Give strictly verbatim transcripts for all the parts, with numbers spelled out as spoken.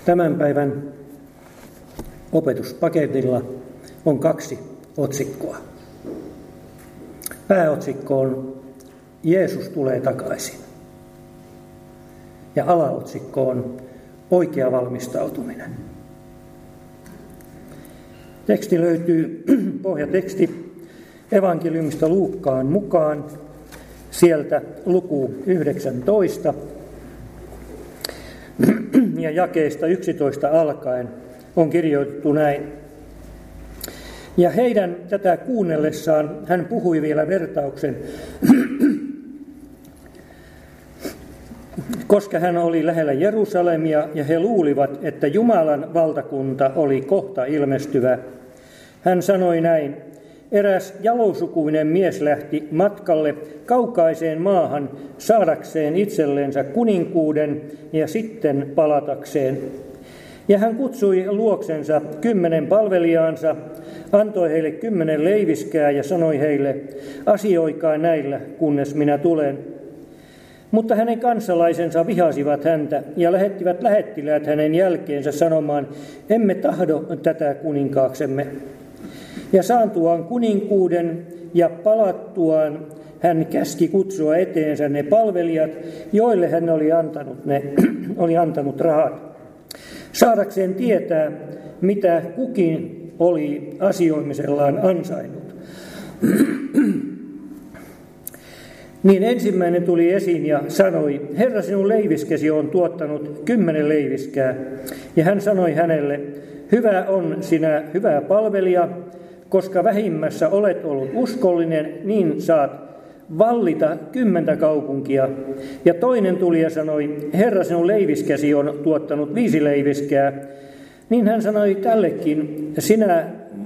Tämän päivän opetuspaketilla on kaksi otsikkoa. Pääotsikko on Jeesus tulee takaisin. Ja alaotsikko on oikea valmistautuminen. Teksti löytyy, pohjateksti evankeliumista Luukkaan mukaan, sieltä luku yhdeksäntoista ja jakeesta yksitoista alkaen on kirjoitettu näin. Ja heidän tätä kuunnellessaan hän puhui vielä vertauksen, koska hän oli lähellä Jerusalemia ja he luulivat, että Jumalan valtakunta oli kohta ilmestyvä. Hän sanoi näin: eräs jalosukuinen mies lähti matkalle kaukaiseen maahan saadakseen itsellensä kuninkuuden ja sitten palatakseen. Ja hän kutsui luoksensa kymmenen palvelijaansa, antoi heille kymmenen leiviskää ja sanoi heille: asioikaa näillä, kunnes minä tulen. Mutta hänen kansalaisensa vihasivat häntä ja lähettivät lähettiläät hänen jälkeensä sanomaan: emme tahdo tätä kuninkaaksemme. Ja saantuaan kuninkuuden ja palattuaan hän käski kutsua eteensä ne palvelijat, joille hän oli antanut, ne, oli antanut rahat, saadakseen tietää, mitä kukin oli asioimisellaan ansainnut. Niin ensimmäinen tuli esiin ja sanoi: Herra, sinun leiviskesi on tuottanut kymmenen leiviskää. Ja hän sanoi hänelle: hyvä on sinä, hyvä palvelija, koska vähimmässä olet ollut uskollinen, niin saat vallita kymmentä kaupunkia. Ja toinen tuli ja sanoi: Herra, sinun leiviskäsi on tuottanut viisi leiviskää. Niin hän sanoi tällekin: sinä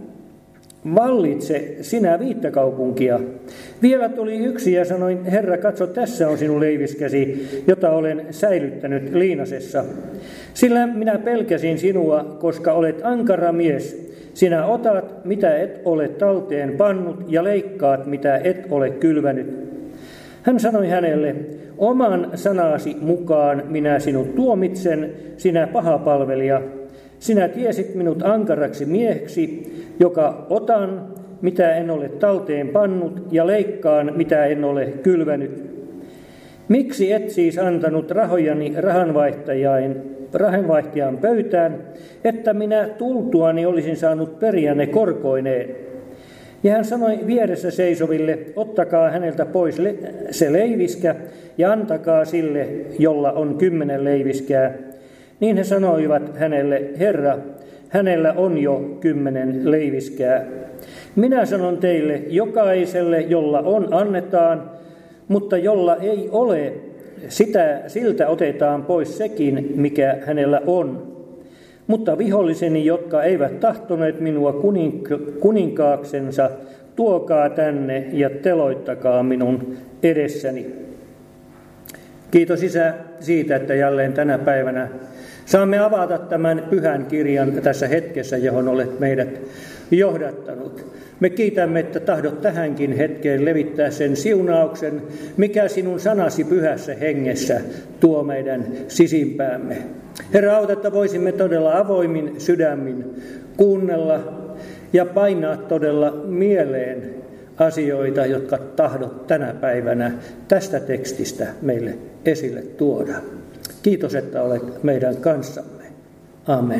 vallitse sinä viittä kaupunkia. Vielä tuli yksi ja sanoi: Herra, katso, tässä on sinun leiviskäsi, jota olen säilyttänyt liinasessa. Sillä minä pelkäsin sinua, koska olet ankara mies. Sinä otat, mitä et ole talteen pannut, ja leikkaat, mitä et ole kylvänyt. Hän sanoi hänelle: oman sanasi mukaan minä sinut tuomitsen, sinä paha palvelija. Sinä tiesit minut ankaraksi mieheksi, joka otan, mitä en ole talteen pannut, ja leikkaan, mitä en ole kylvänyt. Miksi et siis antanut rahojani rahanvaihtajan, rahanvaihtajan pöytään, että minä tultuani olisin saanut periä ne korkoineen? Ja hän sanoi vieressä seisoville: ottakaa häneltä pois le- se leiviskä ja antakaa sille, jolla on kymmenen leiviskää. Niin he sanoivat hänelle: Herra, hänellä on jo kymmenen leiviskää. Minä sanon teille, jokaiselle, jolla on, annetaan, mutta jolla ei ole, sitä, siltä otetaan pois sekin, mikä hänellä on. Mutta viholliseni, jotka eivät tahtoneet minua kunink- kuninkaaksensa, tuokaa tänne ja teloittakaa minun edessäni. Kiitos Isä siitä, että jälleen tänä päivänä saamme avata tämän pyhän kirjan tässä hetkessä, johon olet meidät johdattanut. Me kiitämme, että tahdot tähänkin hetkeen levittää sen siunauksen, mikä sinun sanasi pyhässä hengessä tuo meidän sisimpäämme. Herra, auta, että voisimme todella avoimin sydämin kuunnella ja painaa todella mieleen asioita, jotka tahdot tänä päivänä tästä tekstistä meille esille tuoda. Kiitos, että olet meidän kanssamme. Amen.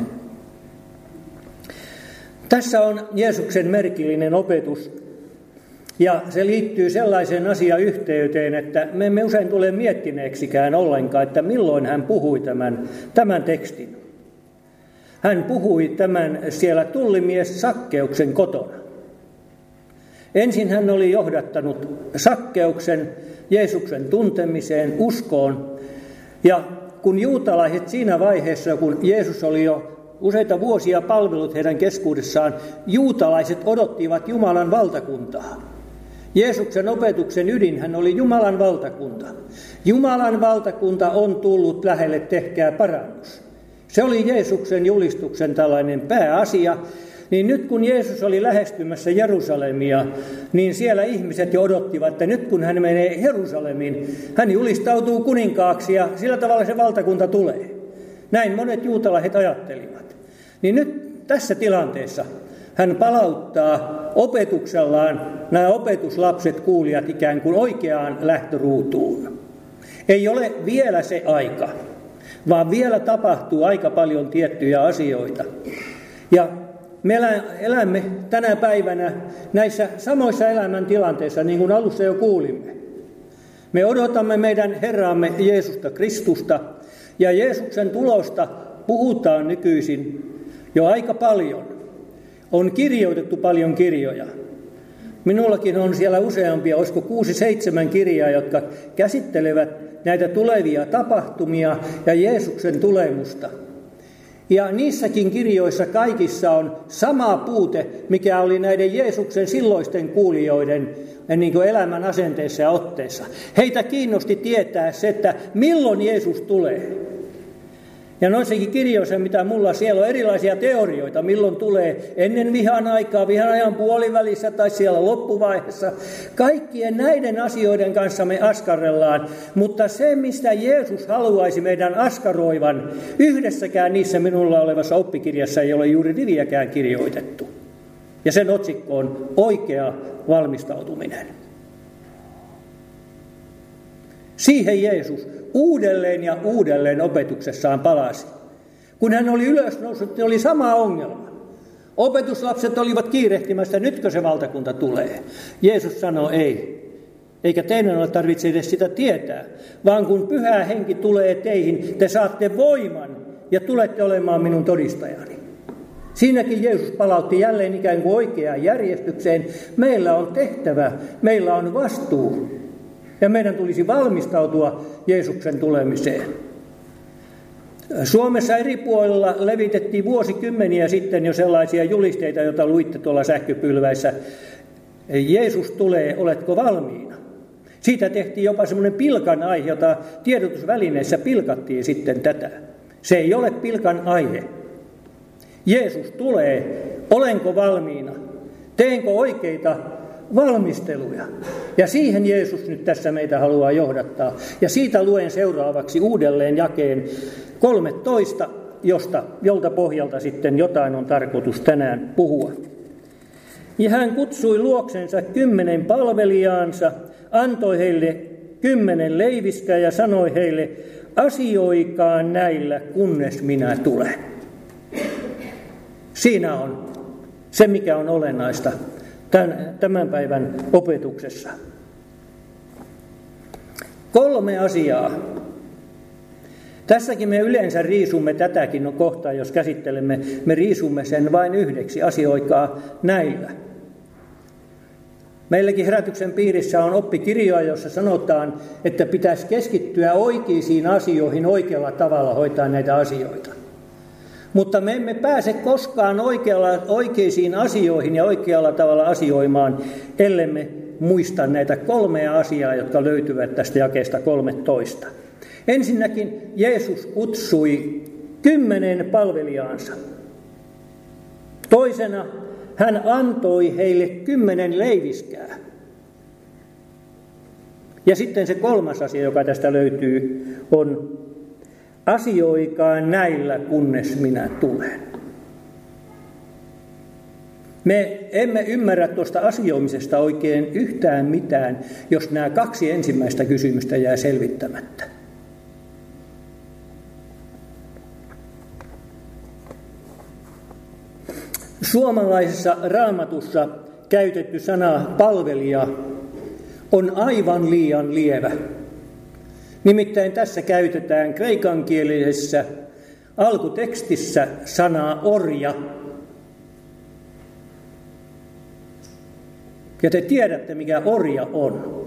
Tässä on Jeesuksen merkillinen opetus, ja se liittyy sellaiseen asiayhteyteen, että me emme usein tule miettineeksikään ollenkaan, että milloin hän puhui tämän, tämän tekstin. Hän puhui tämän siellä tullimies Sakkeuksen kotona. Ensin hän oli johdattanut Sakkeuksen Jeesuksen tuntemiseen, uskoon, ja kun juutalaiset siinä vaiheessa, kun Jeesus oli jo useita vuosia palvelut heidän keskuudessaan, juutalaiset odottivat Jumalan valtakuntaa. Jeesuksen opetuksen ydinhän oli Jumalan valtakunta. Jumalan valtakunta on tullut lähelle, tehkää parannus. Se oli Jeesuksen julistuksen tällainen pääasia. Niin nyt kun Jeesus oli lähestymässä Jerusalemia, niin siellä ihmiset jo odottivat, että nyt kun hän menee Jerusalemiin, hän julistautuu kuninkaaksi ja sillä tavalla se valtakunta tulee. Näin monet juutalaiset ajattelivat. Niin nyt tässä tilanteessa hän palauttaa opetuksellaan nämä opetuslapset, kuulijat ikään kuin oikeaan lähtöruutuun. Ei ole vielä se aika, vaan vielä tapahtuu aika paljon tiettyjä asioita. Ja me elämme tänä päivänä näissä samoissa elämäntilanteissa, niin kuin alussa jo kuulimme. Me odotamme meidän Herraamme Jeesusta Kristusta, ja Jeesuksen tulosta puhutaan nykyisin jo aika paljon. On kirjoitettu paljon kirjoja. Minullakin on siellä useampia, olisiko kuusi seitsemän kirjaa, jotka käsittelevät näitä tulevia tapahtumia ja Jeesuksen tulemusta. Ja niissäkin kirjoissa kaikissa on sama puute, mikä oli näiden Jeesuksen silloisten kuulijoiden niin kuin elämän asenteessa ja otteessa. Heitä kiinnosti tietää se, että milloin Jeesus tulee. Ja noissakin kirjoissa, mitä mulla siellä on erilaisia teorioita, milloin tulee ennen vihan aikaa, vihan ajan puolivälissä tai siellä loppuvaiheessa. Kaikkien näiden asioiden kanssa me askarrellaan, mutta se, mistä Jeesus haluaisi meidän askaroivan, yhdessäkään niissä minulla olevassa oppikirjassa ei ole juuri riviäkään kirjoitettu. Ja sen otsikko on oikea valmistautuminen. Siihen Jeesus uudelleen ja uudelleen opetuksessaan palasi. Kun hän oli ylösnoussut, niin oli sama ongelma. Opetuslapset olivat kiirehtimässä, nytkö se valtakunta tulee. Jeesus sanoi ei. Eikä teidän ole tarvitse edes sitä tietää, vaan kun Pyhä Henki tulee teihin, te saatte voiman ja tulette olemaan minun todistajani. Siinäkin Jeesus palautti jälleen ikään kuin oikeaan järjestykseen. Meillä on tehtävä, meillä on vastuu. Ja meidän tulisi valmistautua Jeesuksen tulemiseen. Suomessa eri puolilla levitettiin vuosikymmeniä sitten jo sellaisia julisteita, joita luitte tuolla sähköpylväissä. Jeesus tulee, oletko valmiina? Siitä tehtiin jopa semmoinen pilkan aihe, jota tiedotusvälineissä pilkattiin sitten tätä. Se ei ole pilkan aihe. Jeesus tulee, olenko valmiina? Teenkö oikeita valmisteluja? Ja siihen Jeesus nyt tässä meitä haluaa johdattaa. Ja siitä luen seuraavaksi uudelleen jakeen kolmetoista, josta, jolta pohjalta sitten jotain on tarkoitus tänään puhua. Ja hän kutsui luoksensa kymmenen palvelijaansa, antoi heille kymmenen leiviskää ja sanoi heille, asioikaa näillä, kunnes minä tulen. Siinä on se, mikä on olennaista tämän päivän opetuksessa. Kolme asiaa. Tässäkin me yleensä riisumme tätäkin kohtaa, jos käsittelemme, me riisumme sen vain yhdeksi, asioikaa näillä. Meilläkin herätyksen piirissä on oppikirjoja, jossa sanotaan, että pitäisi keskittyä oikeisiin asioihin oikealla tavalla hoitaa näitä asioita. Mutta me emme pääse koskaan oikealla, oikeisiin asioihin ja oikealla tavalla asioimaan, ellemme muista näitä kolmea asiaa, jotka löytyvät tästä jakeesta kolmetoista. Ensinnäkin Jeesus kutsui kymmenen palvelijaansa. Toisena hän antoi heille kymmenen leiviskää. Ja sitten se kolmas asia, joka tästä löytyy, on asioikaa näillä, kunnes minä tulen. Me emme ymmärrä tuosta asioimisesta oikein yhtään mitään, jos nämä kaksi ensimmäistä kysymystä jää selvittämättä. Suomalaisessa Raamatussa käytetty sana palvelija on aivan liian lievä. Nimittäin tässä käytetään kreikankielisessä alkutekstissä sanaa orja. Ja te tiedätte, mikä orja on.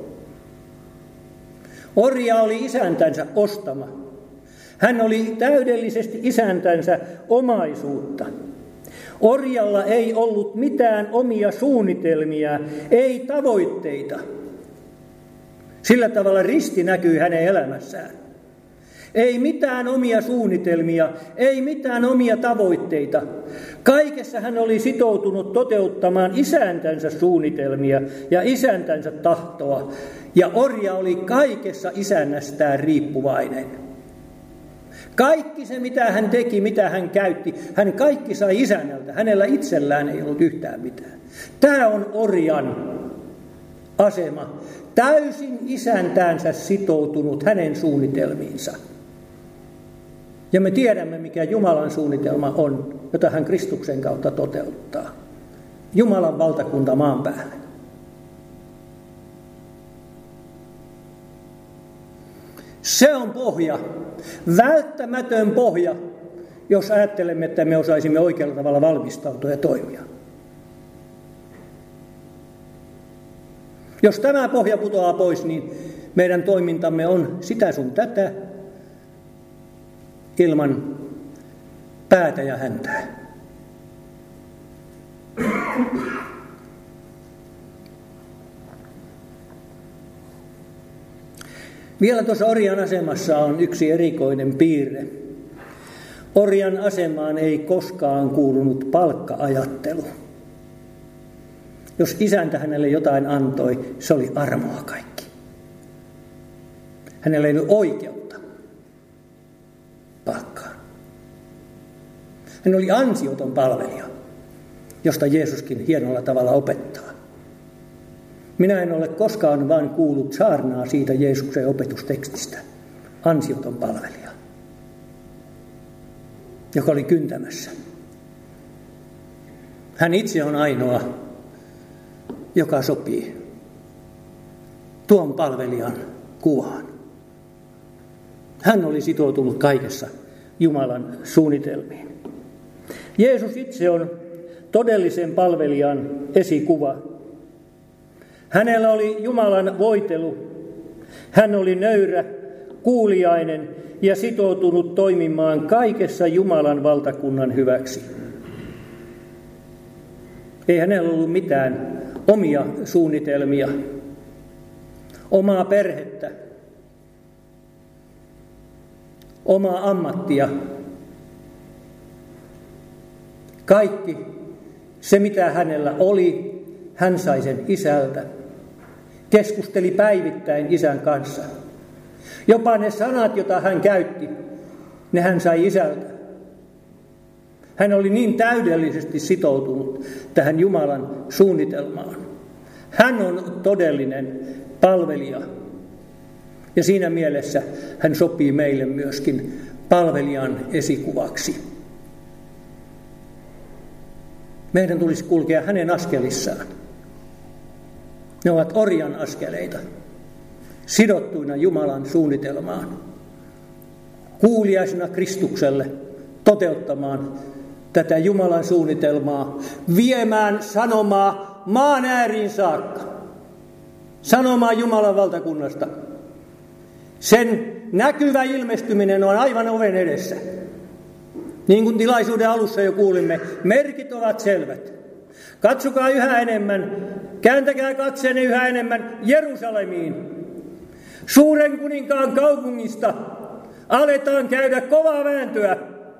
Orja oli isäntänsä ostama. Hän oli täydellisesti isäntänsä omaisuutta. Orjalla ei ollut mitään omia suunnitelmia, ei tavoitteita. Sillä tavalla risti näkyy hänen elämässään. Ei mitään omia suunnitelmia, ei mitään omia tavoitteita. Kaikessa hän oli sitoutunut toteuttamaan isäntänsä suunnitelmia ja isäntänsä tahtoa. Ja orja oli kaikessa isännästään riippuvainen. Kaikki se, mitä hän teki, mitä hän käytti, hän kaikki sai isännältä. Hänellä itsellään ei ollut yhtään mitään. Tämä on orjan asema. Täysin isäntäänsä sitoutunut hänen suunnitelmiinsa. Ja me tiedämme, mikä Jumalan suunnitelma on, jota hän Kristuksen kautta toteuttaa. Jumalan valtakunta maan päälle. Se on pohja, välttämätön pohja, jos ajattelemme, että me osaisimme oikealla tavalla valmistautua ja toimia. Jos tämä pohja putoaa pois, niin meidän toimintamme on sitä sun tätä ilman päätä ja häntää. Vielä tuossa orjan asemassa on yksi erikoinen piirre. Orjan asemaan ei koskaan kuulunut palkka-ajattelu. Jos isäntä hänelle jotain antoi, se oli armoa kaikki. Hänellä ei ollut oikeutta palkkaan. Hän oli ansioton palvelija, josta Jeesuskin hienolla tavalla opettaa. Minä en ole koskaan vain kuullut saarnaa siitä Jeesuksen opetustekstistä. Ansioton palvelija, joka oli kyntämässä. Hän itse on ainoa, joka sopii tuon palvelijan kuvaan. Hän oli sitoutunut kaikessa Jumalan suunnitelmiin. Jeesus itse on todellisen palvelijan esikuva. Hänellä oli Jumalan voitelu. Hän oli nöyrä, kuuliainen ja sitoutunut toimimaan kaikessa Jumalan valtakunnan hyväksi. Ei hänellä ollut mitään omia suunnitelmia, omaa perhettä, omaa ammattia. Kaikki se, mitä hänellä oli, hän sai sen isältä. Keskusteli päivittäin isän kanssa. Jopa ne sanat, joita hän käytti, ne hän sai isältä. Hän oli niin täydellisesti sitoutunut tähän Jumalan suunnitelmaan. Hän on todellinen palvelija. Ja siinä mielessä hän sopii meille myöskin palvelijan esikuvaksi. Meidän tulisi kulkea hänen askelissaan. Ne ovat orjan askeleita, sidottuina Jumalan suunnitelmaan, kuuliaisina Kristukselle toteuttamaan tätä Jumalan suunnitelmaa, viemään sanomaa maan ääriin saakka, sanomaa Jumalan valtakunnasta. Sen näkyvä ilmestyminen on aivan oven edessä. Niin kuin tilaisuuden alussa jo kuulimme, merkit ovat selvät. Katsokaa yhä enemmän, kääntäkää katseenne yhä enemmän Jerusalemiin. Suuren kuninkaan kaupungista aletaan käydä kovaa vääntöä.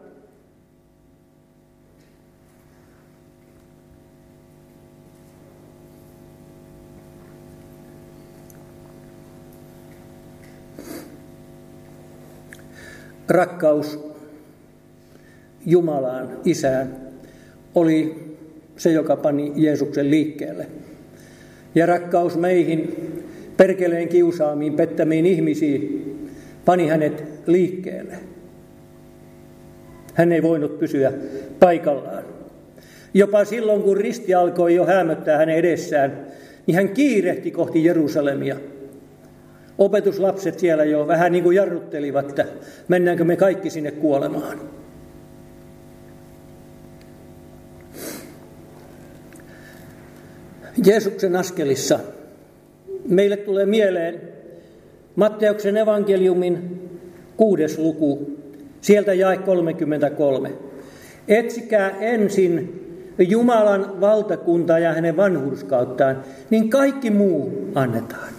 Rakkaus Jumalaan, Isään, oli se, joka pani Jeesuksen liikkeelle. Ja rakkaus meihin, perkeleen kiusaamiin, pettämiin ihmisiin, pani hänet liikkeelle. Hän ei voinut pysyä paikallaan. Jopa silloin, kun risti alkoi jo häämöttää hänen edessään, niin hän kiirehti kohti Jerusalemia. Opetuslapset siellä jo vähän niin kuin jarruttelivat, että mennäänkö me kaikki sinne kuolemaan. Jeesuksen askelissa meille tulee mieleen Matteuksen evankeliumin kuudes luku, sieltä jae kolmekymmentäkolme. Etsikää ensin Jumalan valtakuntaa ja hänen vanhurskauttaan, niin kaikki muu annetaan.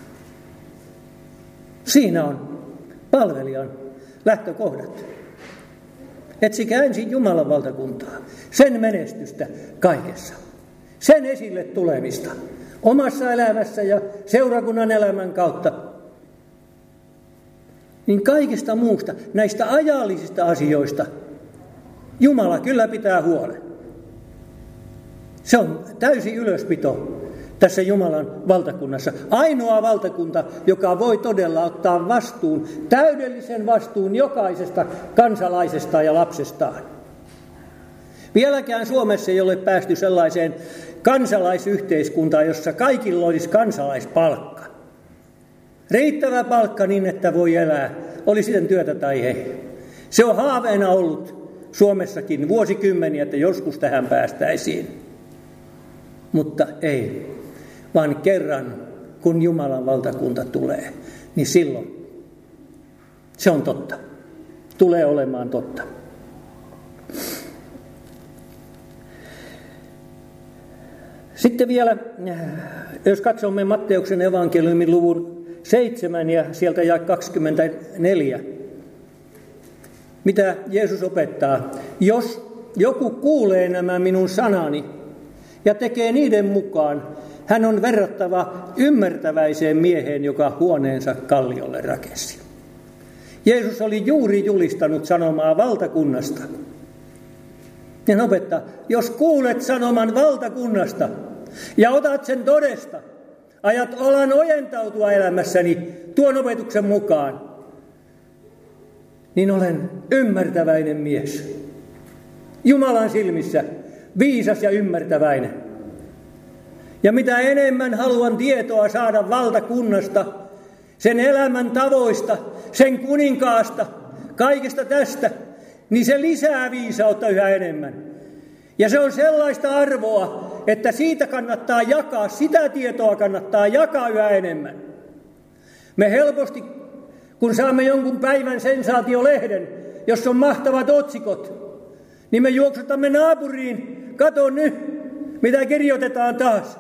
Siinä on palvelijan lähtökohdat. Etsikää ensin Jumalan valtakuntaa, sen menestystä kaikessa. Sen esille tulemista omassa elämässä ja seurakunnan elämän kautta. niin kaikista muusta, näistä ajallisista asioista, Jumala kyllä pitää huolen. Se on täysi ylöspito tässä Jumalan valtakunnassa. Ainoa valtakunta, joka voi todella ottaa vastuun, täydellisen vastuun jokaisesta kansalaisesta ja lapsestaan. Vieläkään Suomessa ei ole päästy sellaiseen kansalaisyhteiskuntaan, jossa kaikilla olisi kansalaispalkka. Riittävä palkka niin, että voi elää, oli sitten työtä tai ei. Se on haaveena ollut Suomessakin vuosikymmeniä, että joskus tähän päästäisiin. Mutta ei, vaan kerran kun Jumalan valtakunta tulee, niin silloin se on totta. Tulee olemaan totta. Sitten vielä, jos katsomme Matteuksen evankeliumin luvun seitsemän ja sieltä jae kaksikymmentäneljä. Mitä Jeesus opettaa? Jos joku kuulee nämä minun sanani ja tekee niiden mukaan, hän on verrattava ymmärtäväiseen mieheen, joka huoneensa kalliolle rakensi. Jeesus oli juuri julistanut sanomaa valtakunnasta. Ja opettaa, jos kuulet sanoman valtakunnasta ja otat sen todesta, ajat olan ojentautua elämässäni tuon opetuksen mukaan, niin olen ymmärtäväinen mies. Jumalan silmissä viisas ja ymmärtäväinen. Ja mitä enemmän haluan tietoa saada valtakunnasta, sen elämän tavoista, sen kuninkaasta, kaikesta tästä, niin se lisää viisautta yhä enemmän. Ja se on sellaista arvoa, että siitä kannattaa jakaa, sitä tietoa kannattaa jakaa yhä enemmän. Me helposti, kun saamme jonkun päivän sensaatiolehden, jossa on mahtavat otsikot, niin me juoksutamme naapuriin, kato nyt, mitä kirjoitetaan taas.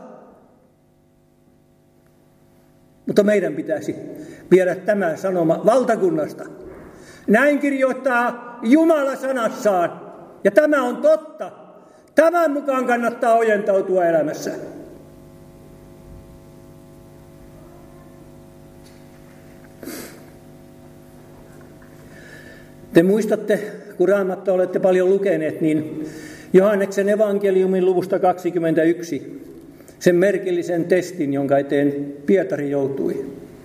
Mutta meidän pitäisi viedä tämä sanoma valtakunnasta. Näin kirjoittaa Jumala sanassaan. Ja tämä on totta. Tämän mukaan kannattaa ojentautua elämässä. Te muistatte, kun Raamattua olette paljon lukeneet, niin Johanneksen evankeliumin luvusta kaksikymmentäyksi, sen merkillisen testin, jonka eteen Pietari joutui.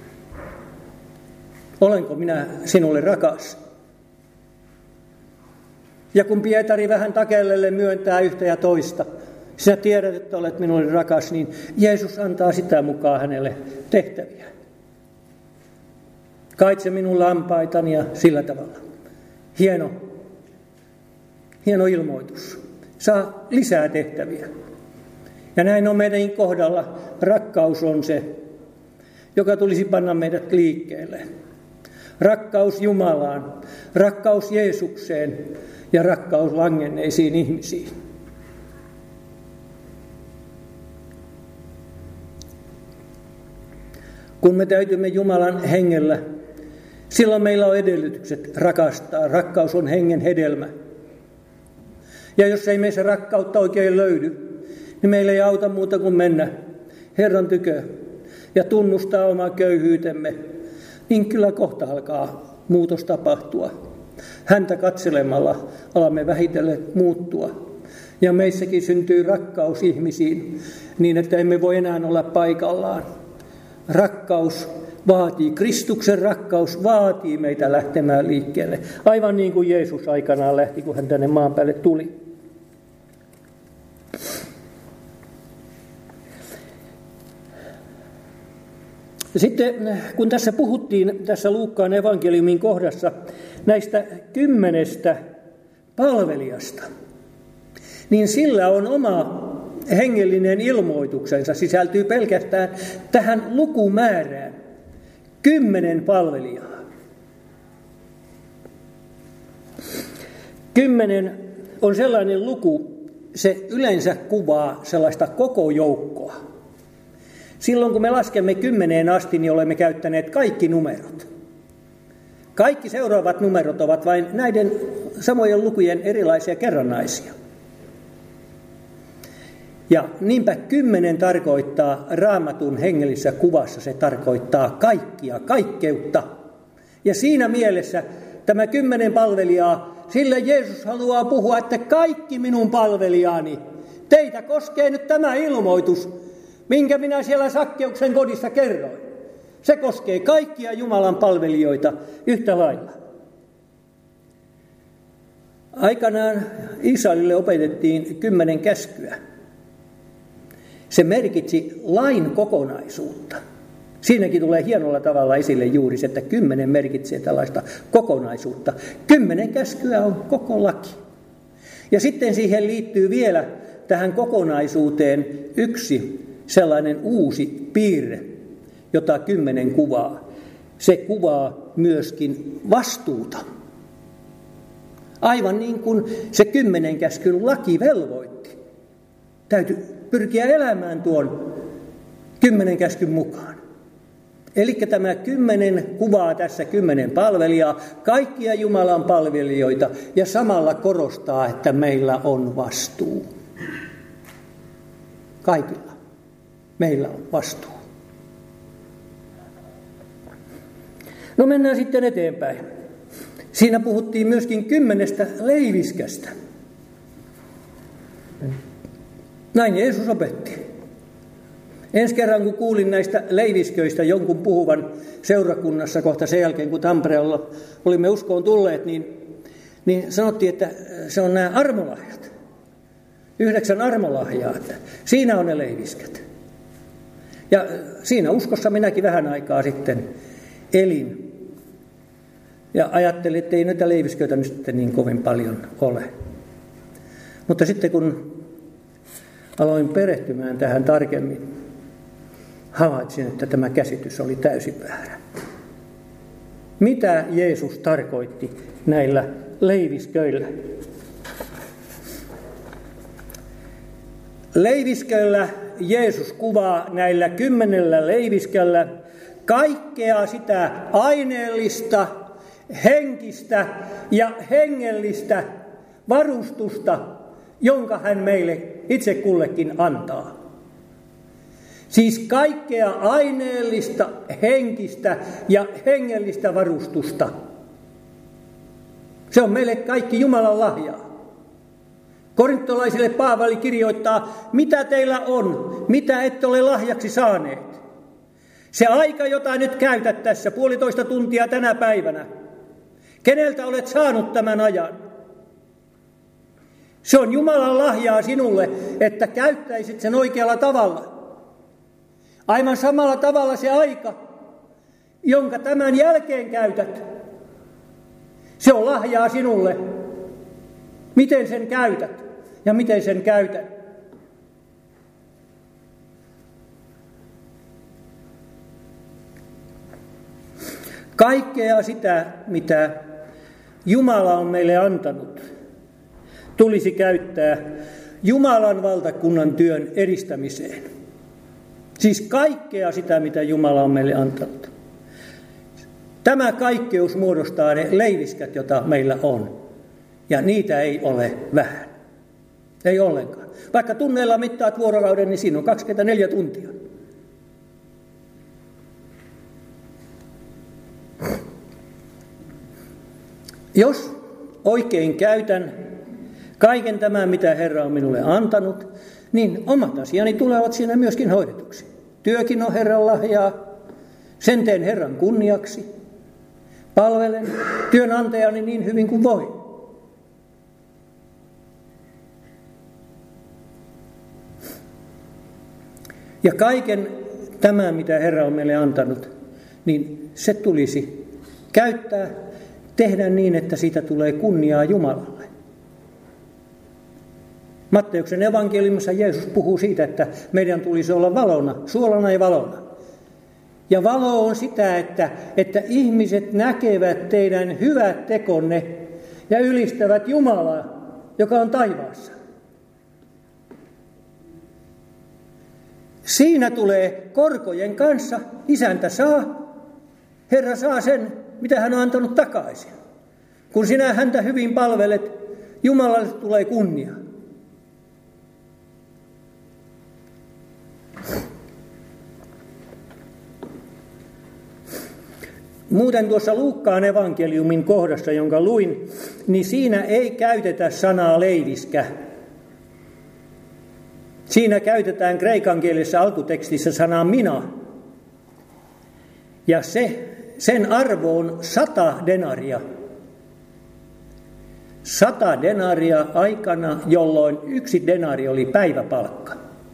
Olenko minä sinulle rakas? Ja kun Pietari vähän takellelle myöntää yhtä ja toista, sinä tiedät, että olet minulle rakas, niin Jeesus antaa sitä mukaan hänelle tehtäviä. Kaitse minun lampaitani ja sillä tavalla. Hieno, hieno ilmoitus. Saa lisää tehtäviä. Ja näin on meidän kohdalla. Rakkaus on se, joka tulisi panna meidät liikkeelle. Rakkaus Jumalaan, rakkaus Jeesukseen ja rakkaus langenneisiin ihmisiin. Kun me täytymme Jumalan hengellä, silloin meillä on edellytykset rakastaa. Rakkaus on hengen hedelmä. Ja jos ei meissä rakkautta oikein löydy, niin meillä ei auta muuta kuin mennä Herran tykö ja tunnustaa oma köyhyytemme. Niin kyllä kohta alkaa muutos tapahtua. Häntä katselemalla alamme vähitellen muuttua. Ja meissäkin syntyy rakkaus ihmisiin niin, että emme voi enää olla paikallaan. Rakkaus vaatii, Kristuksen rakkaus vaatii meitä lähtemään liikkeelle. Aivan niin kuin Jeesus aikanaan lähti, kun hän tänne maan päälle tuli. Sitten kun tässä puhuttiin tässä Luukkaan evankeliumin kohdassa näistä kymmenestä palvelijasta, niin sillä on oma hengellinen ilmoituksensa, sisältyy pelkästään tähän lukumäärään. Kymmenen palvelijaa. Kymmenen on sellainen luku, se yleensä kuvaa sellaista koko joukkoa. Silloin kun me laskemme kymmeneen asti, niin olemme käyttäneet kaikki numerot. Kaikki seuraavat numerot ovat vain näiden samojen lukujen erilaisia kerrannaisia. Ja niinpä kymmenen tarkoittaa Raamatun hengellisessä kuvassa, se tarkoittaa kaikkia, kaikkeutta. Ja siinä mielessä tämä kymmenen palvelijaa, sillä Jeesus haluaa puhua, että kaikki minun palvelijani, teitä koskee nyt tämä ilmoitus, minkä minä siellä Sakkeuksen kodissa kerroin. Se koskee kaikkia Jumalan palvelijoita yhtä lailla. Aikanaan Israelille opetettiin kymmenen käskyä. Se merkitsi lain kokonaisuutta. Siinäkin tulee hienolla tavalla esille juuri se, että kymmenen merkitsee tällaista kokonaisuutta. Kymmenen käskyä on koko laki. Ja sitten siihen liittyy vielä tähän kokonaisuuteen yksi sellainen uusi piirre, jota kymmenen kuvaa. Se kuvaa myöskin vastuuta. Aivan niin kuin se kymmenen käskyn laki velvoitti. Täytyy pyrkiä elämään tuon kymmenen käskyn mukaan. Eli tämä kymmenen kuvaa tässä kymmenen palvelijaa, kaikkia Jumalan palvelijoita, ja samalla korostaa, että meillä on vastuu. Kaikilla meillä on vastuu. No mennään sitten eteenpäin. Siinä puhuttiin myöskin kymmenestä leiviskästä. Näin Jeesus opetti. Ensi kerran kun kuulin näistä leivisköistä jonkun puhuvan seurakunnassa kohta sen jälkeen, kun Tampereella olimme uskoon tulleet, niin, niin sanottiin, että se on nämä armolahjat. Yhdeksän armolahjaa, että siinä on ne leiviskät. Ja siinä uskossa minäkin vähän aikaa sitten elin. Ja ajattelin, että ei näitä leivisköitä nyt sitten niin kovin paljon ole. Mutta sitten kun aloin perehtymään tähän tarkemmin, havaitsin, että tämä käsitys oli täysin väärä. Mitä Jeesus tarkoitti näillä leivisköillä? Leivisköllä Jeesus kuvaa näillä kymmenellä leivisköllä kaikkea sitä aineellista, henkistä ja hengellistä varustusta, jonka hän meille itse kullekin antaa. Siis kaikkea aineellista, henkistä ja hengellistä varustusta. Se on meille kaikki Jumalan lahjaa. Korintolaisille Paavali kirjoittaa, mitä teillä on, mitä ette ole lahjaksi saaneet. Se aika, jota nyt käytät tässä puolitoista tuntia tänä päivänä, keneltä olet saanut tämän ajan? Se on Jumalan lahjaa sinulle, että käyttäisit sen oikealla tavalla. Aivan samalla tavalla se aika, jonka tämän jälkeen käytät, se on lahjaa sinulle. Miten sen käytät ja miten sen käytät? Kaikkea sitä, mitä Jumala on meille antanut, tulisi käyttää Jumalan valtakunnan työn edistämiseen. Siis kaikkea sitä, mitä Jumala on meille antanut. Tämä kaikkeus muodostaa ne leiviskät, joita meillä on. Ja niitä ei ole vähän. Ei ollenkaan. Vaikka tunneilla mittaat vuorokauden, niin siinä on kaksikymmentäneljä tuntia. Jos oikein käytän kaiken tämän, mitä Herra on minulle antanut, niin omat asiani tulevat siinä myöskin hoidetuksi. Työkin on Herran lahjaa, sen teen Herran kunniaksi. Palvelen työnantajani niin hyvin kuin voi. Ja kaiken tämän, mitä Herra on meille antanut, niin se tulisi käyttää, tehdä niin, että siitä tulee kunniaa Jumalalle. Matteuksen evankeliumissa Jeesus puhuu siitä, että meidän tulisi olla valona, suolana ja valona. Ja valo on sitä, että, että ihmiset näkevät teidän hyvät tekonne ja ylistävät Jumalaa, joka on taivaassa. Siinä tulee korkojen kanssa, isäntä saa, Herra saa sen, mitä hän on antanut takaisin. Kun sinä häntä hyvin palvelet, Jumalalle tulee kunnia. Muuten tuossa Luukkaan evankeliumin kohdassa, jonka luin, niin siinä ei käytetä sanaa leiviskä. Siinä käytetään kreikan kielessä alkutekstissä sanaa minä. Ja se, sen arvo on sata denaria. Sata denaria aikana, jolloin yksi denari oli päiväpalkka.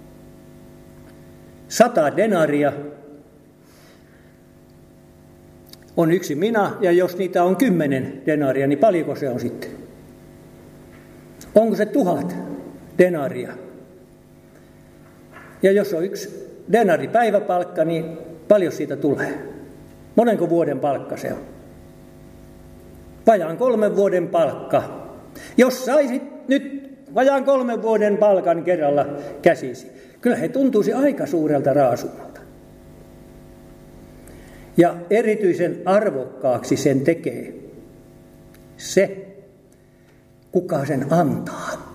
Sata denaria on yksi minä, ja jos niitä on kymmenen denaria, niin paljonko se on sitten? Onko se tuhat denaria? Ja jos on yksi denari päiväpalkka, niin paljon siitä tulee? Monenko vuoden palkka se on? Vajaan kolmen vuoden palkka. Jos saisit nyt vajaan kolmen vuoden palkan kerralla käsisi, kyllä he tuntuisi aika suurelta raasumalta. Ja erityisen arvokkaaksi sen tekee se, kuka sen antaa.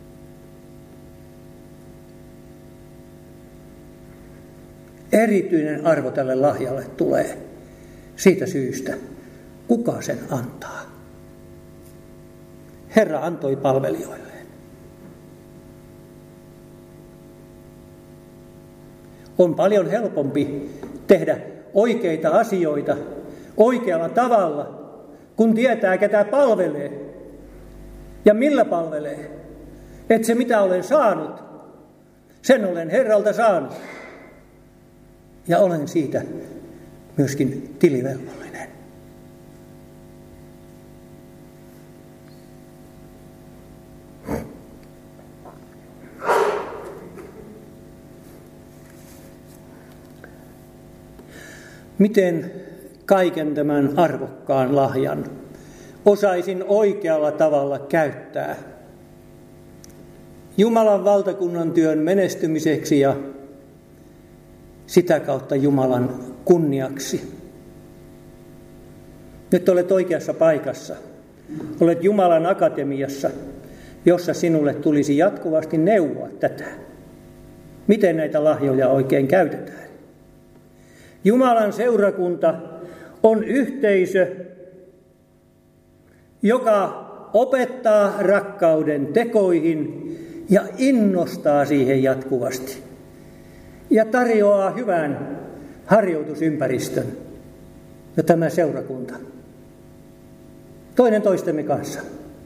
Erityinen arvo tälle lahjalle tulee siitä syystä, kuka sen antaa. Herra antoi palvelijoilleen. On paljon helpompi tehdä oikeita asioita oikealla tavalla, kun tietää, ketä palvelee ja millä palvelee. Että se, mitä olen saanut, sen olen Herralta saanut. Ja olen siitä myöskin tilivelvollinen. Miten kaiken tämän arvokkaan lahjan osaisin oikealla tavalla käyttää Jumalan valtakunnan työn menestymiseksi ja sitä kautta Jumalan kunniaksi? Nyt olet oikeassa paikassa. Olet Jumalan akatemiassa, jossa sinulle tulisi jatkuvasti neuvoa tätä. Miten näitä lahjoja oikein käytetään? Jumalan seurakunta on yhteisö, joka opettaa rakkauden tekoihin ja innostaa siihen jatkuvasti. Ja tarjoaa hyvän harjoitusympäristön. Ja tämä seurakunta. Toinen toistemme kanssa.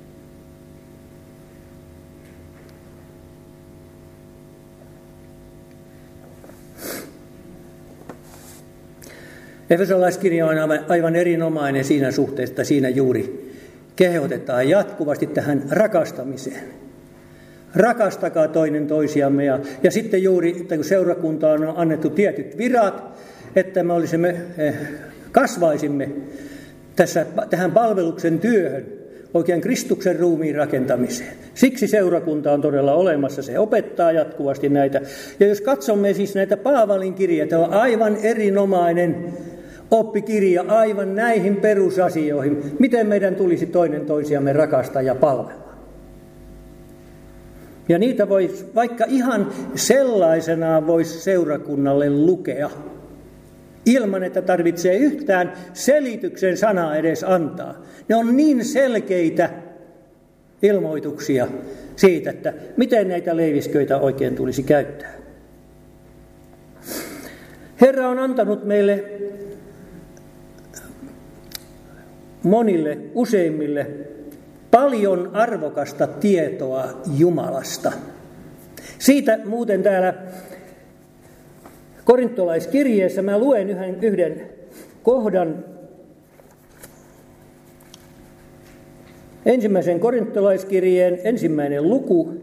Efesolaiskirja on aivan erinomainen siinä suhteessa, että siinä juuri kehotetaan jatkuvasti tähän rakastamiseen. Rakastakaa toinen toisiamme. Ja, ja sitten juuri, että kun seurakuntaan on annettu tietyt virat, että me olisimme, kasvaisimme tässä, tähän palveluksen työhön, oikein Kristuksen ruumiin rakentamiseen. Siksi seurakunta on todella olemassa, se opettaa jatkuvasti näitä. Ja jos katsomme siis näitä Paavalin kirjeitä, on aivan erinomainen oppikirja aivan näihin perusasioihin, miten meidän tulisi toinen toisiamme rakastaa ja palvella. Ja niitä voisi, vaikka ihan sellaisenaan voisi seurakunnalle lukea, ilman että tarvitsee yhtään selityksen sanaa edes antaa. Ne on niin selkeitä ilmoituksia siitä, että miten näitä leivisköitä oikein tulisi käyttää. Herra on antanut meille monille, useimmille, paljon arvokasta tietoa Jumalasta. Siitä muuten täällä korintolaiskirjeessä mä luen yhden, yhden kohdan. Ensimmäisen korintolaiskirjeen ensimmäinen luku.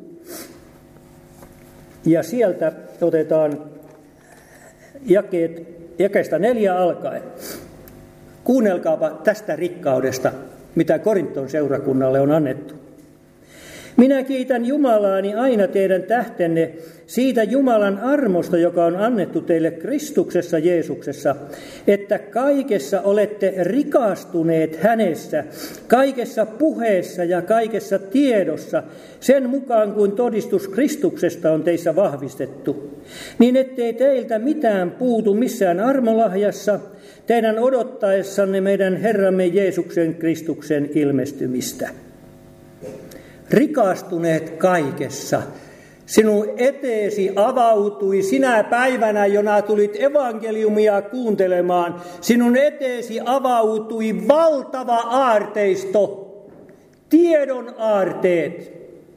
Ja sieltä otetaan jakeet, jakeesta neljä alkaen. Kuunnelkaapa tästä rikkaudesta, mitä Korinton seurakunnalle on annettu. Minä kiitän Jumalaani aina teidän tähtenne siitä Jumalan armosta, joka on annettu teille Kristuksessa Jeesuksessa, että kaikessa olette rikastuneet hänessä, kaikessa puheessa ja kaikessa tiedossa, sen mukaan kuin todistus Kristuksesta on teissä vahvistettu, niin ettei teiltä mitään puutu missään armolahjassa, teidän odottaessanne meidän Herramme Jeesuksen Kristuksen ilmestymistä. Rikastuneet kaikessa. Sinun eteesi avautui sinä päivänä, jona tulit evankeliumia kuuntelemaan. Sinun eteesi avautui valtava aarteisto, tiedon aarteet,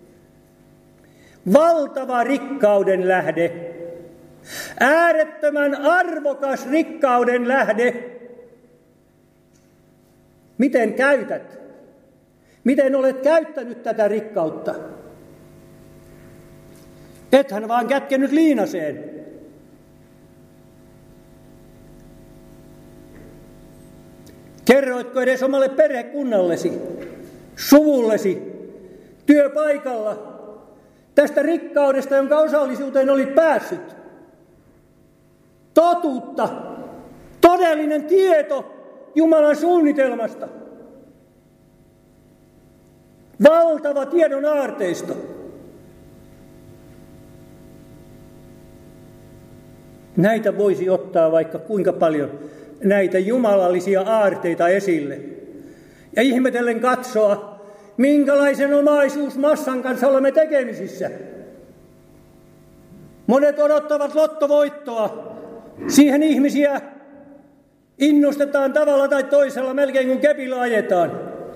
valtava rikkauden lähde, äärettömän arvokas rikkauden lähde. Miten käytät? Miten olet käyttänyt tätä rikkautta? Ethän vaan kätkenyt liinaseen. Kerroitko edes omalle perhekunnallesi, suvullesi, työpaikalla tästä rikkaudesta, jonka osallisuuteen olit päässyt? Totuutta, todellinen tieto Jumalan suunnitelmasta. Valtava tiedon aarteisto. Näitä voisi ottaa vaikka kuinka paljon, näitä jumalallisia aarteita esille. Ja ihmetellen katsoa, minkälaisen omaisuusmassan kanssa olemme tekemisissä. Monet odottavat lottovoittoa. Siihen ihmisiä innostetaan tavalla tai toisella, melkein kuin kepillä ajetaan.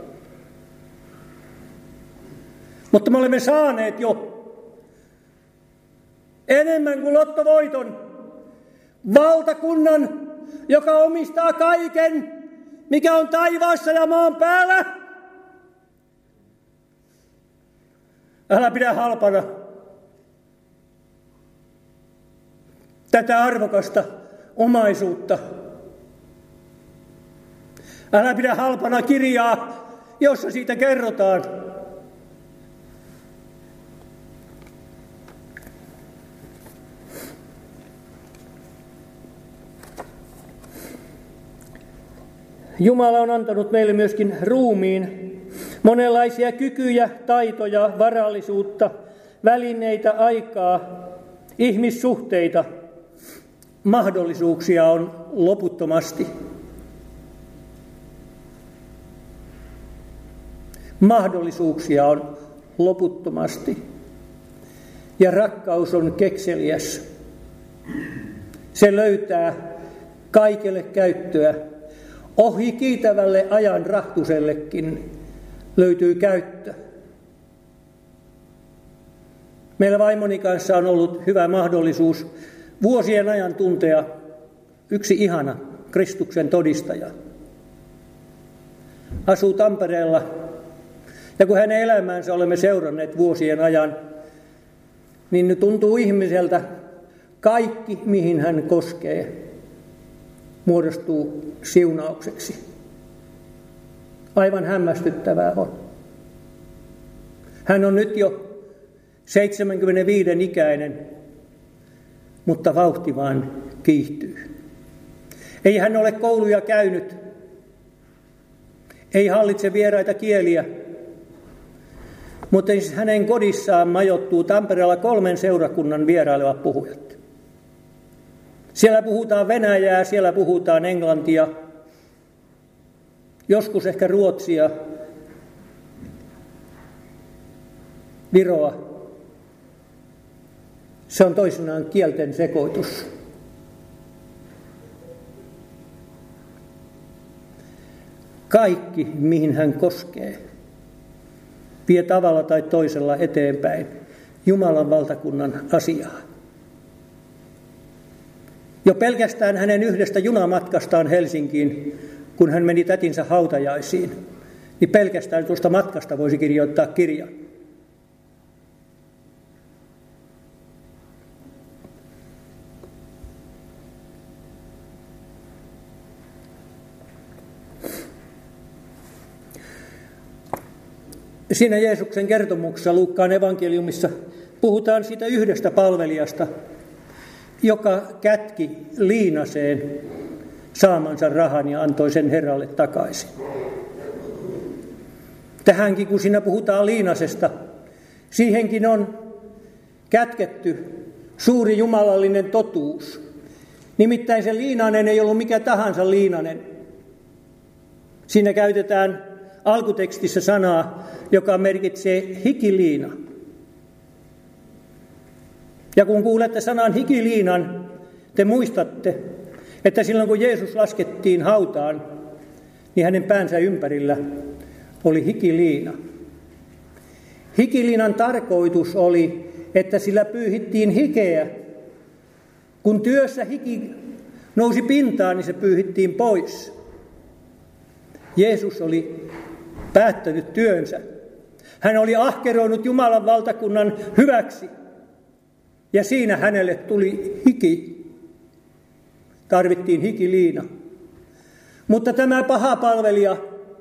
Mutta me olemme saaneet jo enemmän kuin lottovoiton. Valtakunnan, joka omistaa kaiken, mikä on taivaassa ja maan päällä. Älä pidä halpana tätä arvokasta omaisuutta. Älä pidä halpana kirjaa, jossa siitä kerrotaan. Jumala on antanut meille myöskin ruumiin, monenlaisia kykyjä, taitoja, varallisuutta, välineitä, aikaa, ihmissuhteita. Mahdollisuuksia on loputtomasti. Mahdollisuuksia on loputtomasti. Ja rakkaus on kekseliäs. Se löytää kaikelle käyttöä. Ohi kiitävälle ajan rahtusellekin löytyy käyttö. Meillä vaimoni kanssa on ollut hyvä mahdollisuus vuosien ajan tuntea yksi ihana Kristuksen todistaja. Asuu Tampereella, ja kun hänen elämäänsä olemme seuranneet vuosien ajan, niin tuntuu ihmiseltä kaikki, mihin hän koskee, muodostuu siunaukseksi. Aivan hämmästyttävää on. Hän on nyt jo seitsemänkymmentäviisi ikäinen, mutta vauhti vaan kiihtyy. Ei hän ole kouluja käynyt, ei hallitse vieraita kieliä, mutta hänen kodissaan majoittuu Tampereella kolmen seurakunnan vierailevat puhujat. Siellä puhutaan venäjää, siellä puhutaan englantia, joskus ehkä ruotsia, viroa. Se on toisinaan kielten sekoitus. Kaikki, mihin hän koskee, vie tavalla tai toisella eteenpäin Jumalan valtakunnan asiaa. Jo pelkästään hänen yhdestä junamatkastaan Helsinkiin, kun hän meni tätinsä hautajaisiin, niin pelkästään tuosta matkasta voisi kirjoittaa kirjan. Siinä Jeesuksen kertomuksessa Luukkaan evankeliumissa puhutaan siitä yhdestä palvelijasta, joka kätki liinaseen saamansa rahan ja antoi sen herralle takaisin. Tähänkin, kun siinä puhutaan liinasesta, siihenkin on kätketty suuri jumalallinen totuus. Nimittäin se liinanen ei ollut mikä tahansa liinanen. Siinä käytetään alkutekstissä sanaa, joka merkitsee hikiliina. Ja kun kuulette sanan hikiliinan, te muistatte, että silloin kun Jeesus laskettiin hautaan, niin hänen päänsä ympärillä oli hikiliina. Hikiliinan tarkoitus oli, että sillä pyyhittiin hikeä. Kun työssä hiki nousi pintaan, niin se pyyhittiin pois. Jeesus oli päättänyt työnsä. Hän oli ahkeroinut Jumalan valtakunnan hyväksi. Ja siinä hänelle tuli hiki. Tarvittiin hikiliina. Mutta tämä paha palvelija,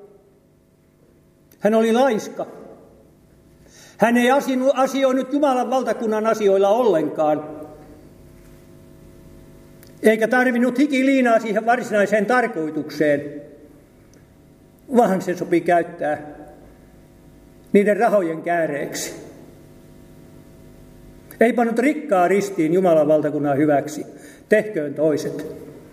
hän oli laiska. Hän ei asioinut Jumalan valtakunnan asioilla ollenkaan. Eikä tarvinnut hikiliinaa siihen varsinaiseen tarkoitukseen, vaan se sopi käyttää niiden rahojen kääreeksi. Ei pannut rikkaa ristiin Jumalan valtakunnan hyväksi. Tehköön toiset.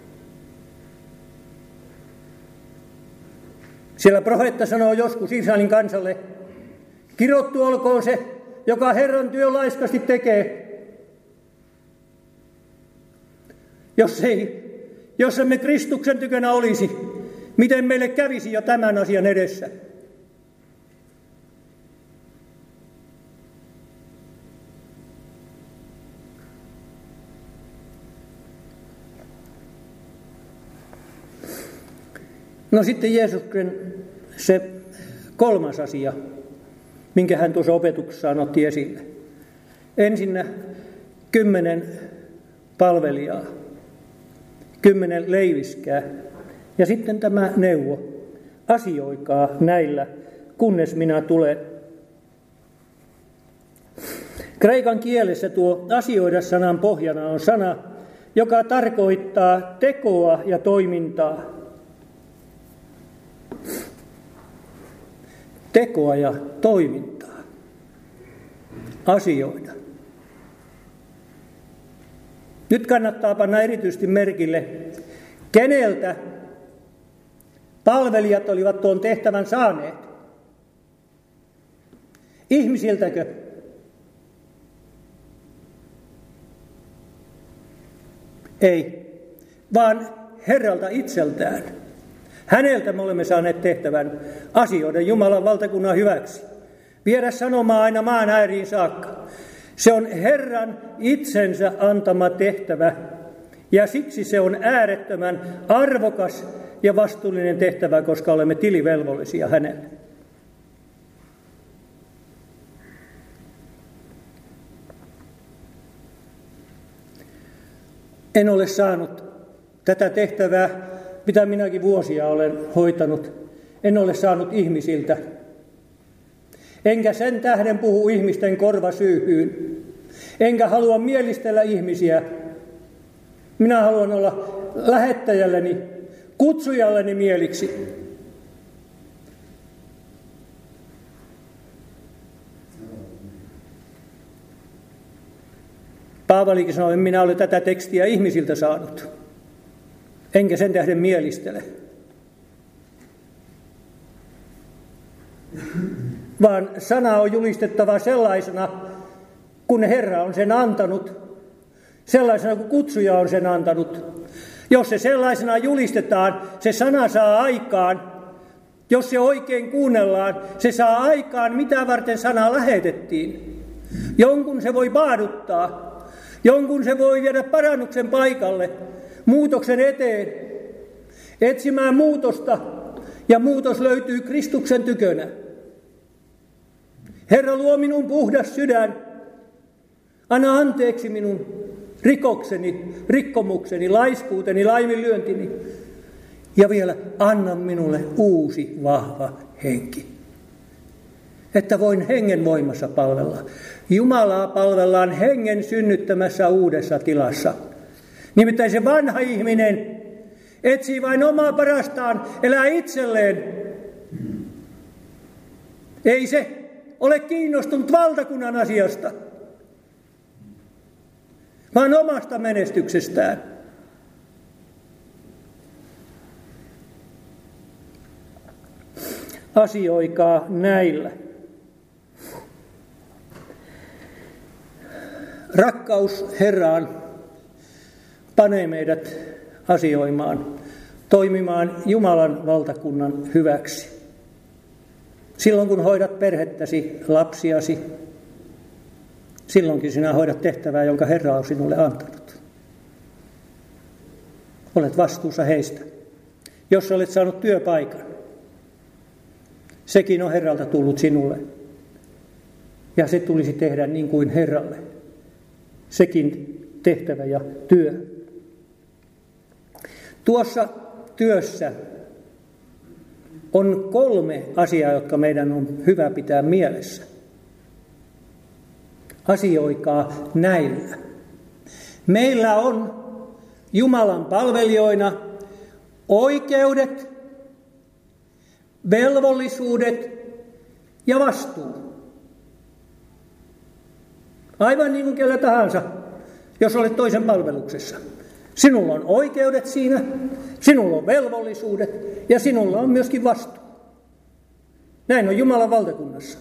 Siellä profeetta sanoo joskus Israelin kansalle, kirottu olkoon se, joka Herran työn laiskasti tekee. Jos ei, jos emme Kristuksen tykönä olisi, miten meille kävisi jo tämän asian edessä? No sitten Jeesuksen se kolmas asia, minkä hän tuossa opetuksessaan otti esille. Ensinnä kymmenen palvelijaa, kymmenen leiviskää ja sitten tämä neuvo. Asioikaa näillä, kunnes minä tulen. Kreikan kielessä tuo asioida-sanan pohjana on sana, joka tarkoittaa tekoa ja toimintaa. Tekoa ja toimintaa. Asioida. Nyt kannattaa panna erityisesti merkille, keneltä palvelijat olivat tuon tehtävän saaneet. Ihmisiltäkö? Ei, vaan Herralta itseltään. Häneltä me olemme saaneet tehtävän asioiden Jumalan valtakunnan hyväksi. Viedä sanomaa aina maan ääriin saakka. Se on Herran itsensä antama tehtävä ja siksi se on äärettömän arvokas ja vastuullinen tehtävä, koska olemme tilivelvollisia hänelle. En ole saanut tätä tehtävää, mitä minäkin vuosia olen hoitanut. En ole saanut ihmisiltä. Enkä sen tähden puhu ihmisten korvasyyhyyn. Enkä halua mielistellä ihmisiä. Minä haluan olla lähettäjälleni, kutsujalleni mieliksi. Paavalikin sanoi, että minä olen tätä tekstiä ihmisiltä saanut. Enkä sen tähden mielistele. Vaan sana on julistettava sellaisena, kun Herra on sen antanut. Sellaisena, kun kutsuja on sen antanut. Jos se sellaisena julistetaan, se sana saa aikaan. Jos se oikein kuunnellaan, se saa aikaan, mitä varten sana lähetettiin. Jonkun se voi paaduttaa. Jonkun se voi viedä parannuksen paikalle. Muutoksen eteen, etsimään muutosta, ja muutos löytyy Kristuksen tykönä. Herra, luo minun puhdas sydän, anna anteeksi minun rikokseni, rikkomukseni, laiskuuteni, laiminlyöntini, ja vielä anna minulle uusi vahva henki. että voin hengen voimassa palvella. Jumalaa palvellaan hengen synnyttämässä uudessa tilassa. Nimittäin se vanha ihminen etsii vain omaa parastaan, elää itselleen. Ei se ole kiinnostunut valtakunnan asiasta, vaan omasta menestyksestään. Asioikaa näillä. Rakkaus Herraan panee meidät asioimaan, toimimaan Jumalan valtakunnan hyväksi. Silloin kun hoidat perhettäsi, lapsiasi, silloinkin sinä hoidat tehtävää, jonka Herra on sinulle antanut. Olet vastuussa heistä. Jos olet saanut työpaikan, sekin on Herralta tullut sinulle. Ja se tulisi tehdä niin kuin Herralle. Sekin tehtävä ja työ. Tuossa työssä on kolme asiaa, jotka meidän on hyvä pitää mielessä. Asioikaa näillä. Meillä on Jumalan palvelijoina oikeudet, velvollisuudet ja vastuu. Aivan niin kuin kellä tahansa, jos olet toisen palveluksessa. Sinulla on oikeudet siinä, sinulla on velvollisuudet ja sinulla on myöskin vastuu. Näin on Jumalan valtakunnassa.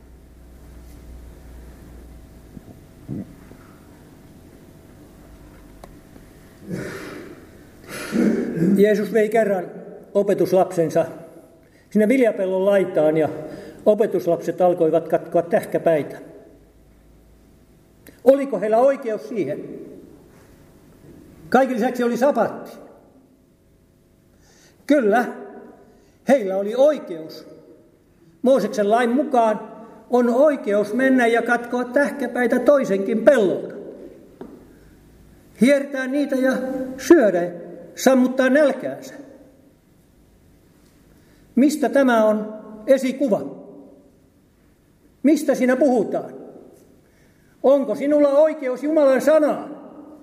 Jeesus vei kerran opetuslapsensa sinne viljapellon laitaan ja opetuslapset alkoivat katkoa tähkäpäitä. Oliko heillä oikeus siihen? Kaiken lisäksi oli sapatti. Kyllä, heillä oli oikeus. Mooseksen lain mukaan on oikeus mennä ja katkoa tähkäpäitä toisenkin pellolta. Hiertää niitä ja syödä, sammuttaa nälkäänsä. Mistä tämä on esikuva? Mistä siinä puhutaan? Onko sinulla oikeus Jumalan sanaan?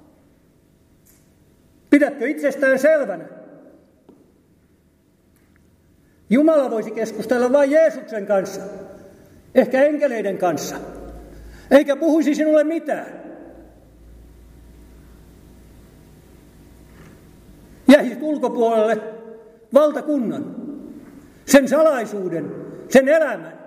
Pidätkö itsestään selvänä? Jumala voisi keskustella vain Jeesuksen kanssa, ehkä enkeleiden kanssa, eikä puhuisi sinulle mitään. Jäisit ulkopuolelle valtakunnan, sen salaisuuden, sen elämän.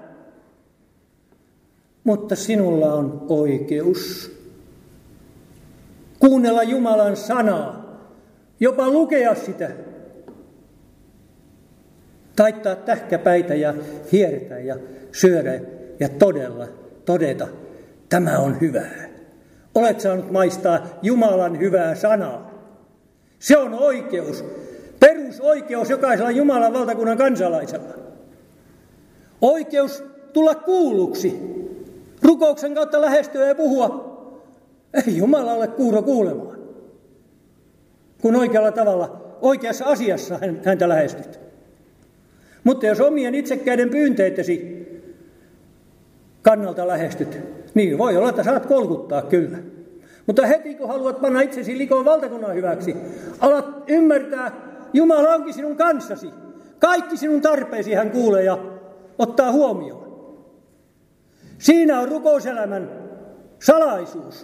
Mutta sinulla on oikeus kuunnella Jumalan sanaa, jopa lukea sitä, taittaa tähkäpäitä ja hiertää ja syödä ja todella todeta, tämä on hyvää. Olet saanut maistaa Jumalan hyvää sanaa. Se on oikeus, perusoikeus jokaisella Jumalan valtakunnan kansalaisella. Oikeus tulla kuulluksi, rukouksen kautta lähestyä ja puhua. Ei Jumala ole kuuro kuulemaan, kun oikealla tavalla, oikeassa asiassa häntä lähestyt. Mutta jos omien itsekkäiden pyynteitäsi kannalta lähestyt, niin voi olla, että saat kolkuttaa kyllä. Mutta heti kun haluat panna itsesi likoon valtakunnan hyväksi, alat ymmärtää, Jumala onkin sinun kanssasi. Kaikki sinun tarpeesi hän kuulee ja ottaa huomioon. Siinä on rukouselämän salaisuus.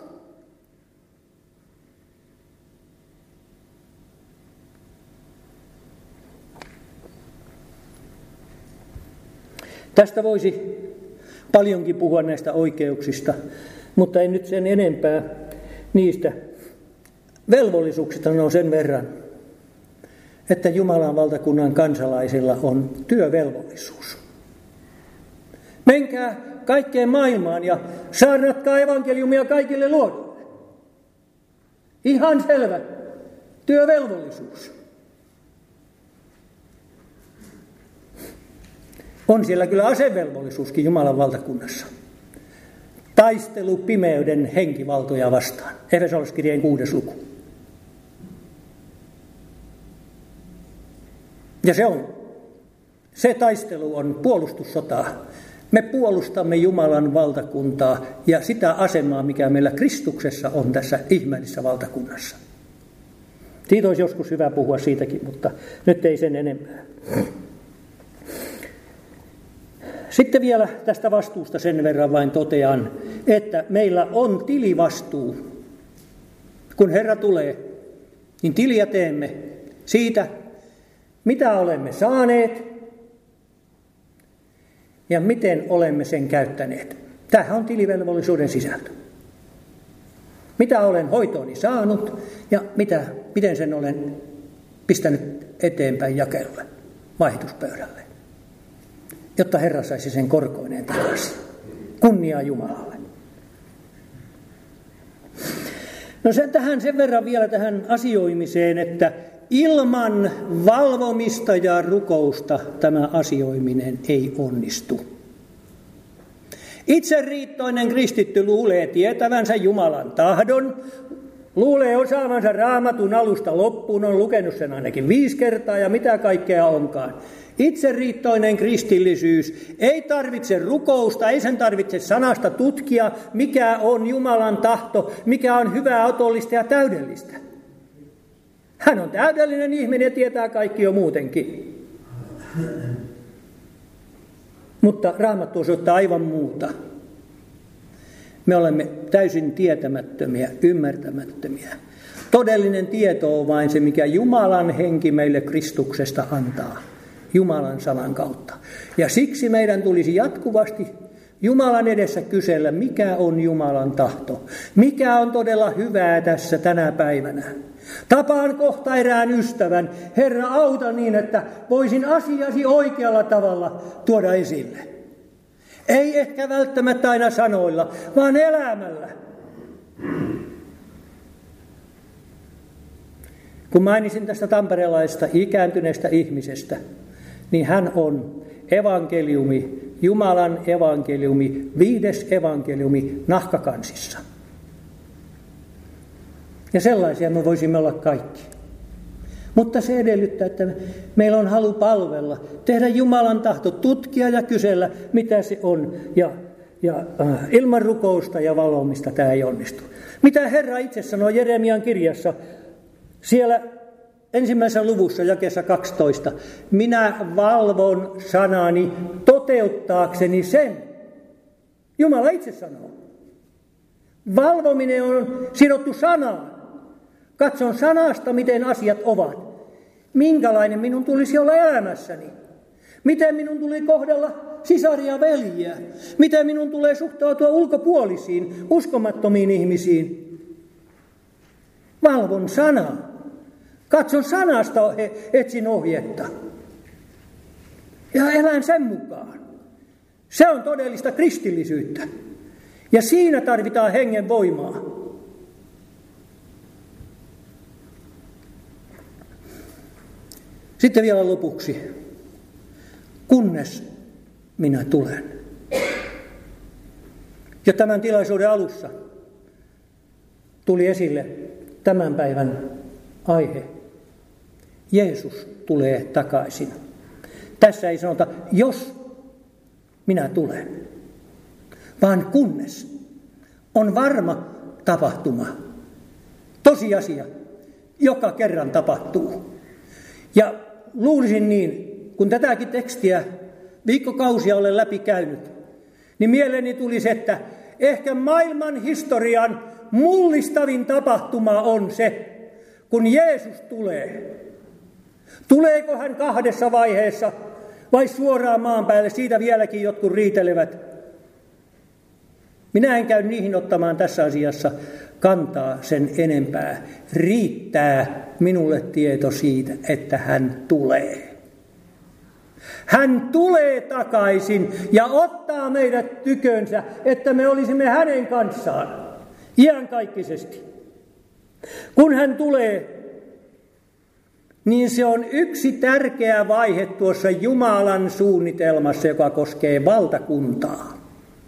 Tästä voisi paljonkin puhua näistä oikeuksista, mutta en nyt sen enempää niistä. Velvollisuuksista on sen verran, että Jumalan valtakunnan kansalaisilla on työvelvollisuus. Menkää kaikkeen maailmaan ja saarnatkaa evankeliumia kaikille luoduille. Ihan selvä työvelvollisuus. On siellä kyllä asevelvollisuuskin Jumalan valtakunnassa. Taistelu pimeyden henkivaltoja vastaan. Efesolaiskirjeen kuudes luku. Ja se on. Se taistelu on puolustussotaa. Me puolustamme Jumalan valtakuntaa ja sitä asemaa, mikä meillä Kristuksessa on tässä ihmeellisessä valtakunnassa. Siitä olisi joskus hyvä puhua siitäkin, mutta nyt ei sen enempää. Sitten vielä tästä vastuusta sen verran vain totean, että meillä on tilivastuu. Kun Herra tulee, niin tiliä teemme siitä, mitä olemme saaneet ja miten olemme sen käyttäneet. Tämähän on tilivelvollisuuden sisältö. Mitä olen hoitooni saanut ja mitä, miten sen olen pistänyt eteenpäin jakelulle, vaihduspöydälle, jotta Herra saisi sen korkoineen takaisin. Kunnia Jumalalle. No sen, tähän sen verran vielä tähän asioimiseen, että ilman valvomista ja rukousta tämä asioiminen ei onnistu. Itseriittoinen kristitty luulee tietävänsä Jumalan tahdon, luulee osaavansa Raamatun alusta loppuun, on lukenut sen ainakin viisi kertaa ja mitä kaikkea onkaan. Itseriittoinen kristillisyys ei tarvitse rukousta, ei sen tarvitse sanasta tutkia, mikä on Jumalan tahto, mikä on hyvää, otollista ja täydellistä. Hän on täydellinen ihminen ja tietää kaikki jo muutenkin. Mutta Raamattu osoittaa aivan muuta. Me olemme täysin tietämättömiä, ymmärtämättömiä. Todellinen tieto on vain se, mikä Jumalan henki meille Kristuksesta antaa. Jumalan sanan kautta. Ja siksi meidän tulisi jatkuvasti Jumalan edessä kysellä, mikä on Jumalan tahto. Mikä on todella hyvää tässä tänä päivänä. Tapaan kohta erään ystävän. Herra, auta niin, että voisin asiasi oikealla tavalla tuoda esille. Ei ehkä välttämättä aina sanoilla, vaan elämällä. Kun mainitsin tästä tamperelaisesta ikääntyneestä ihmisestä, niin hän on evankeliumi, Jumalan evankeliumi, viides evankeliumi nahkakansissa. Ja sellaisia me voisimme olla kaikki. Mutta se edellyttää, että meillä on halu palvella, tehdä Jumalan tahto, tutkia ja kysellä, mitä se on. Ja, ja äh, ilman rukousta ja valomista tämä ei onnistu. Mitä Herra itse sanoo Jeremian kirjassa, siellä ensimmäisessä luvussa, jakeessa kaksitoista. Minä valvon sanani toteuttaakseni sen. Jumala itse sanoo. Valvominen on sidottu sanaan. Katson sanasta, miten asiat ovat. Minkälainen minun tulisi olla elämässäni. Miten minun tuli kohdella sisaria veljiä. Miten minun tulee suhtautua ulkopuolisiin, uskomattomiin ihmisiin. Valvon sanaa. Katson sanasta, etsin ohjetta. Ja elän sen mukaan. Se on todellista kristillisyyttä. Ja siinä tarvitaan hengen voimaa. Sitten vielä lopuksi. Kunnes minä tulen. Ja tämän tilaisuuden alussa tuli esille tämän päivän aihe. Jeesus tulee takaisin. Tässä ei sanota, jos minä tulen, vaan kunnes on varma tapahtuma. Tosiasia, joka kerran tapahtuu. Ja luulisin niin, kun tätäkin tekstiä viikkokausia olen läpikäynyt, niin mieleeni tulisi, että ehkä maailman historian mullistavin tapahtuma on se, kun Jeesus tulee. Tuleeko hän kahdessa vaiheessa vai suoraan maan päälle? Siitä vieläkin jotkut riitelevät. Minä en käy niihin ottamaan tässä asiassa kantaa sen enempää. Riittää minulle tieto siitä, että hän tulee. Hän tulee takaisin ja ottaa meidät tykönsä, että me olisimme hänen kanssaan iankaikkisesti. Kun hän tulee, niin se on yksi tärkeä vaihe tuossa Jumalan suunnitelmassa, joka koskee valtakuntaa.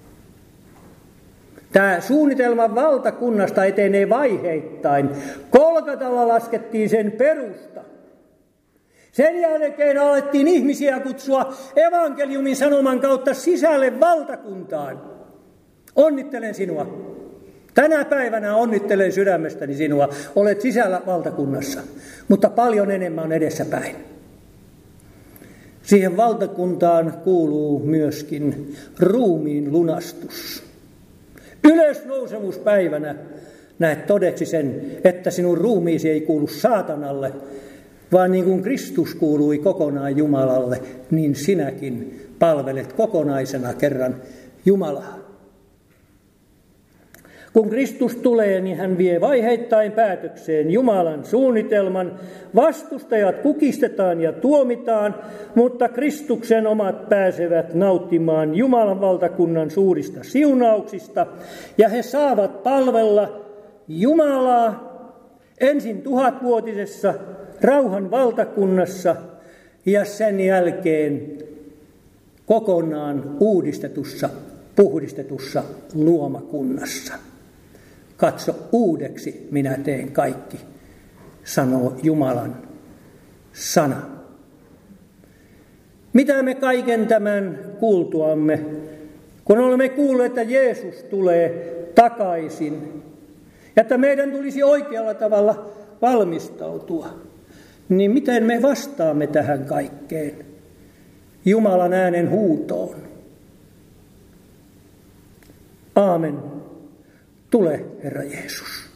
Tämä suunnitelma valtakunnasta etenee vaiheittain. Golgatalla laskettiin sen perusta. Sen jälkeen alettiin ihmisiä kutsua evankeliumin sanoman kautta sisälle valtakuntaan. Onnittelen sinua. Tänä päivänä onnittelen sydämestäni sinua. Olet sisällä valtakunnassa, mutta paljon enemmän on edessäpäin. Siihen valtakuntaan kuuluu myöskin ruumiin lunastus. Ylösnousemuspäivänä näet todeksi sen, että sinun ruumiisi ei kuulu saatanalle, vaan niin kuin Kristus kuului kokonaan Jumalalle, niin sinäkin palvelet kokonaisena kerran Jumalaa. Kun Kristus tulee, niin hän vie vaiheittain päätökseen Jumalan suunnitelman. Vastustajat kukistetaan ja tuomitaan, mutta Kristuksen omat pääsevät nauttimaan Jumalan valtakunnan suurista siunauksista. Ja he saavat palvella Jumalaa ensin tuhatvuotisessa rauhan valtakunnassa ja sen jälkeen kokonaan uudistetussa, puhdistetussa luomakunnassa. Katso, uudeksi minä teen kaikki, sanoo Jumalan sana. Mitä me kaiken tämän kuultuamme, kun olemme kuulleet, että Jeesus tulee takaisin, ja että meidän tulisi oikealla tavalla valmistautua, niin miten me vastaamme tähän kaikkeen Jumalan äänen huutoon? Aamen. Tule, Herra Jeesus.